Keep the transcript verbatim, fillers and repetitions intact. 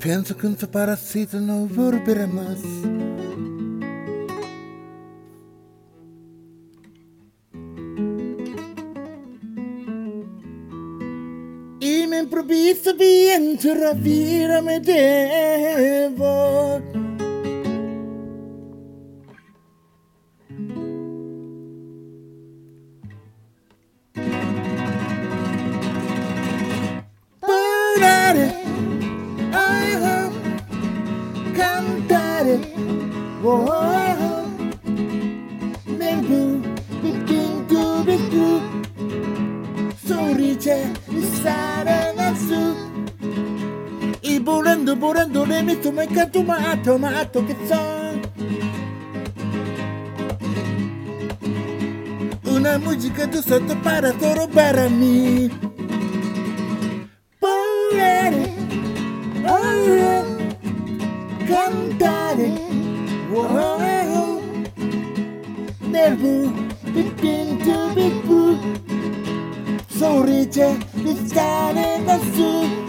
Penso che un parassita non vorrebbe más. Y me improviso bien, tu ravira me devo. Parlare, ah, cantare, oh, oh, nel blu, pinto di blu, sorride, stare lassù. E volendo, volendo, le metto mai canto matto, matto che so. Una musica tu sotto para solo para me. Parlare, oh, cantare, oh, oh, nel blu, pinto di blu, sorride, stare lassù.